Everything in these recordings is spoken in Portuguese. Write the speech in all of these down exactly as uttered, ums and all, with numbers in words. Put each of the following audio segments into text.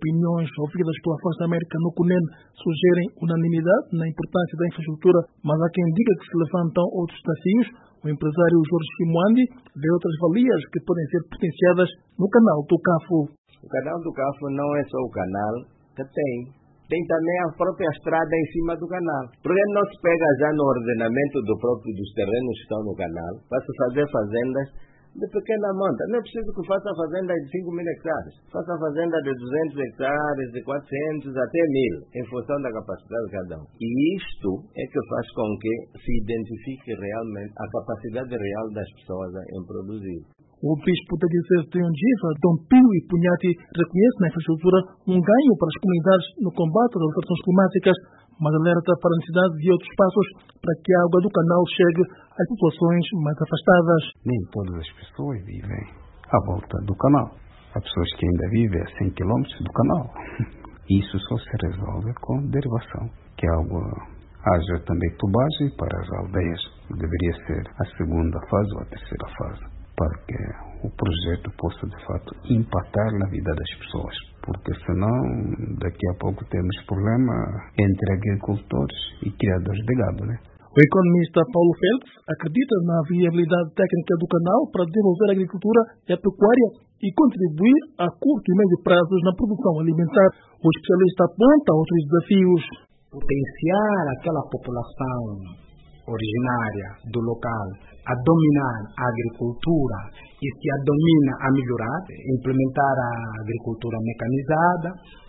opiniões ouvidas pela Voz da América no CUNEN sugerem unanimidade na importância da infraestrutura, mas há quem diga que se levantam outros desafios. O empresário Jorge Chimoandi vê outras valias que podem ser potenciadas no canal do Cafo. O canal do Cafo não é só o canal que tem. Tem também a própria estrada em cima do canal. Por que não se pega já no ordenamento do próprio dos terrenos que estão no canal para se fazer fazendas de pequena monta? Não é preciso que faça fazenda de cinco mil hectares. Faça fazenda de duzentos hectares, de quatrocentos até mil, em função da capacidade de cada um. E isto é que faz com que se identifique realmente a capacidade real das pessoas em produzir. O bispo da Diocese de Ondiva, Dom Pio Ipugnati, reconhece na infraestrutura um ganho para as comunidades no combate às alterações climáticas, mas alerta para a necessidade de outros passos para que a água do canal chegue às populações mais afastadas. Nem todas as pessoas vivem à volta do canal. Há pessoas que ainda vivem a cem quilômetros do canal. Isso só se resolve com derivação, que a água haja também tubagem para as aldeias. Deveria ser a segunda fase ou a terceira fase, para que o projeto possa, de fato, impactar na vida das pessoas. Porque senão, daqui a pouco temos problema entre agricultores e criadores de gado, né? O economista Paulo Félix acredita na viabilidade técnica do canal para desenvolver a agricultura e a pecuária e contribuir a curto e médio prazos na produção alimentar. O especialista aponta outros desafios. Potenciar aquela população originária do local a dominar a agricultura e se a domina a melhorar, implementar a agricultura mecanizada,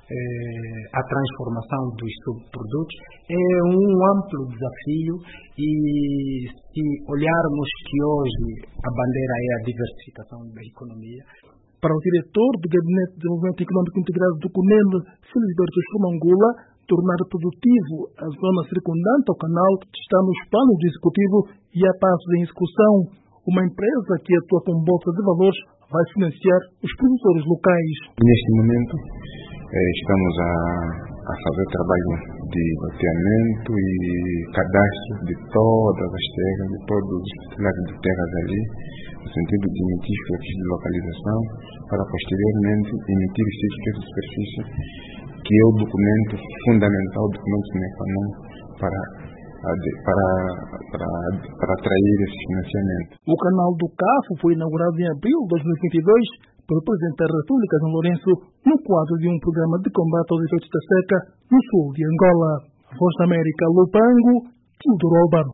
eh, a transformação dos subprodutos, é um amplo desafio e se olharmos que hoje a bandeira é a diversificação da economia. Para o diretor do Gabinete de Desenvolvimento Econômico Integrado do CUNEN, Filiberto Chumangula, tornar produtivo a zona circundante ao canal está nos planos do Executivo e a passo em execução. Uma empresa que atua com bolsa de valores vai financiar os produtores locais. Neste momento, eh, estamos a, a fazer trabalho de loteamento e cadastro de todas as terras, de todos os titulares de terras ali, no sentido de emitir fichas de localização, para posteriormente emitir certificados de superfície, que é o documento fundamental, o documento sine qua non para, para, para, para atrair esse financiamento. O canal do Cafo foi inaugurado em abril de dois mil e vinte e dois pelo Presidente da República, João Lourenço, no quadro de um programa de combate aos efeitos da seca no sul de Angola. Voz da América, Lupango, Teodoro Albano.